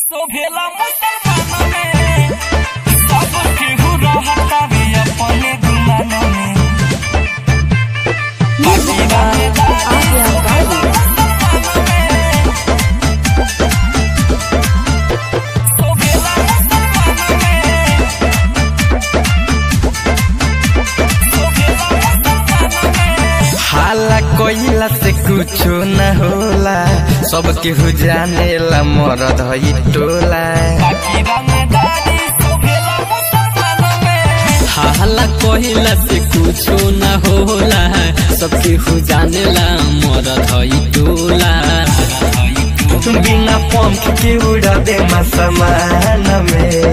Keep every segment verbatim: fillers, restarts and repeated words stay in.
तो भेला मुसलमान में सब केहू रहता भी अपने गुमान में मदीना में दादी तो भेला मुसलमान में तो भेला मुसलमान में हाला कोइला से कुछो न होला सब केहू जानेला मरद हई टोला बाकी रंगदारी तो भेला मुसलमान में हाला कोहिला से कुछो न होला सबके हो जानेला मरद हई टोला। बिना पंख के उड़ा दे मसमान में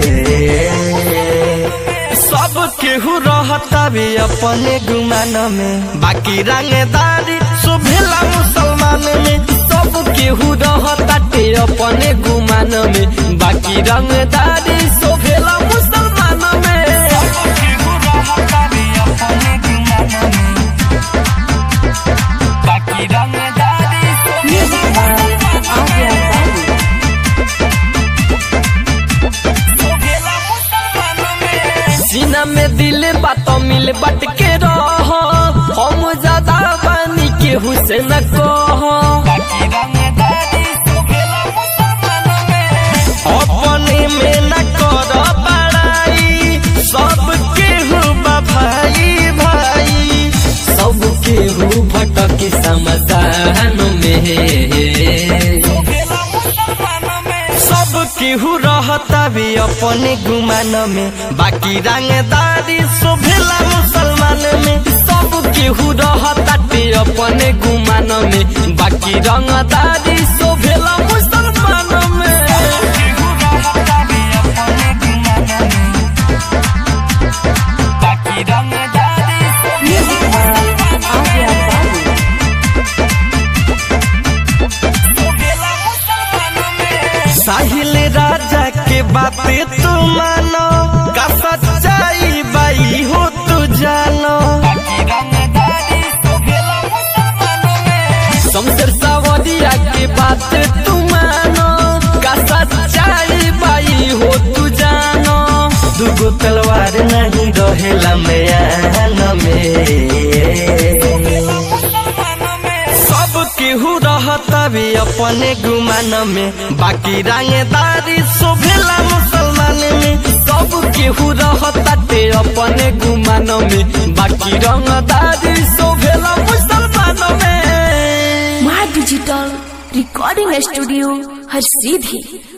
सब केहू रहता भी अपने गुमान में बाकी रंगदारी सुभेला मुसलमान में सब केहू रहता ते अपने गुमान में बाकी रंगदारी सुभेला मुसलमान में केहू रहता भी अपने गुमान में बाकी रंगदारी तो भेला तो भेला मुसलमान में सीना में दिल बात मिल बट के रह हम ज्यादा बानी केहू से न कह बाकी रंगदारी तो भेला मुसलमान में अपने में न कर बड़ाई सब केहू बा भाई भाई सब केहू भटक समसान में तो भेला मुसलमान में सब केहू रहता भी अपने गुमान में बाकी रंगदारी सुभेला मुसलमान में सब केहू रहता ते अपने गुमान में बाकी रंगदारी सुभेला मुसलमान में केहू रहता भी अपने गुमान में बाकी रंगदारी तो भेला मुसलमान में तो भेला मुसलमान में साहिल राजा के बातें तू मानो का सच्चाई बाई हो तू जानो बाकी रंगदारी तो भेला मुसलमान में शमशेर सावरिया के बात तू मानो का सच्चाई बाई हो तू जानो दुगो तलवार नहीं रहेला मैन में मुसलमान में सब केहू रहता भी अपने गुमान में बाकी रंगदारी सुभेला मुसलमान में सब केहू रहता ते अपने गुमान में बाकी रंगदारी सुभेला मुसलमान में। माँ डिजिटल रिकॉर्डिंग स्टूडियो हर सीधी।